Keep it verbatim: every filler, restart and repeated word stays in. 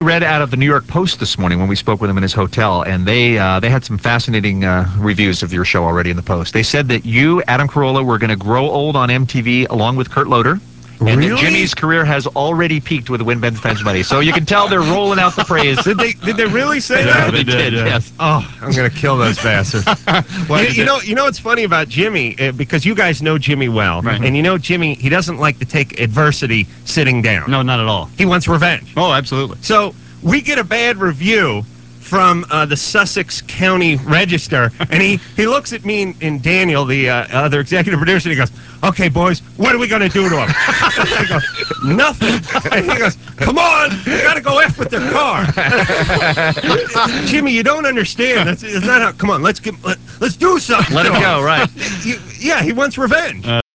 Read out of the New York Post this morning when we spoke with him in his hotel, and they uh, they had some fascinating uh, reviews of your show already in the Post. They said that you, Adam Carolla, were going to grow old on M T V along with Kurt Loder. And Really? that Jimmy's career has already peaked with the Win Ben Spends Money. So you can tell they're rolling out the praise. Did they did they really say Yeah, that? they did, yeah. yes. Oh, I'm gonna kill those bastards. Well, you, you know, you know what's funny about Jimmy, uh, because you guys know Jimmy well, Right. and you know Jimmy, he doesn't like to take adversity sitting down. No, not at all. He wants revenge. Oh, absolutely. So we get a bad review from uh, the Sussex County Register, and he, he looks at me and, and Daniel, the uh, other executive producer, and he goes, "Okay, boys, what are we going to do to him?" I go, "Nothing." And he goes, "Come on, you got to go F with their car." Jimmy, you don't understand. That's, that's not how. Come on, let's get, let, let's do something. Let to him go, right. You- yeah, he wants revenge. Uh,